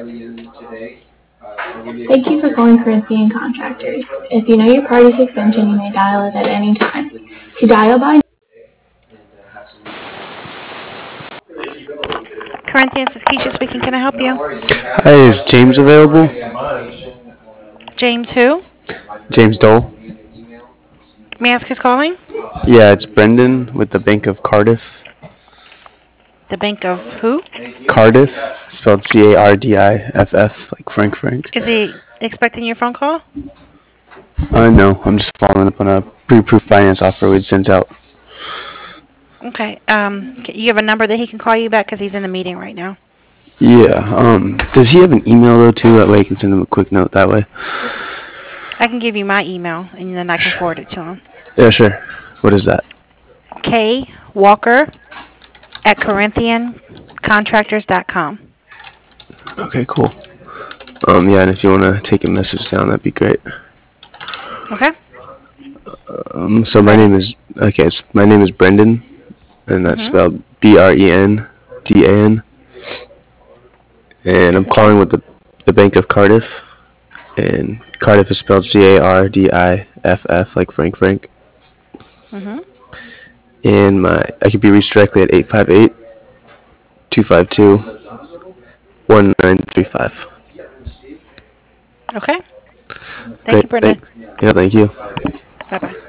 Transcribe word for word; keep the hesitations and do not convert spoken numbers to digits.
Thank you for calling Corinthian Contractors. If you know your party's extension, you may dial it at any time. To dial by Corinthians, this is Keisha speaking. Can I help you? Hi, is James available? James who? James Dole? May I ask who's calling? Yeah, it's Brendan with the Bank of Cardiff. The bank of who? Cardiff, spelled C A R D I F F, like Frank Frank. Is he expecting your phone call? Uh, no, I'm just following up on a pre-approved finance offer we'd sent out. Okay. Um, c- you have a number that he can call you back because he's in the meeting right now. Yeah, um, does he have an email though too? That way I can send him a quick note that way. I can give you my email and then I can forward it to him. Yeah, sure. What is that? K Walker at Corinthian Contractors dot com. Okay, cool. Um, yeah, and if you want to take a message down, that'd be great. Okay. Um, so I'm my ready. name is, okay, it's, my name is Brendan, and that's Mhm. spelled B R E N D A N. And I'm Okay. calling with the, the Bank of Cardiff, and Cardiff is spelled C A R D I F F, like Frank Frank. Mhm. And my I could be reached directly at eight five eight, two five two, one nine three five. Okay. Thank Great, you, Brendan. thank, yeah, thank you. Bye bye.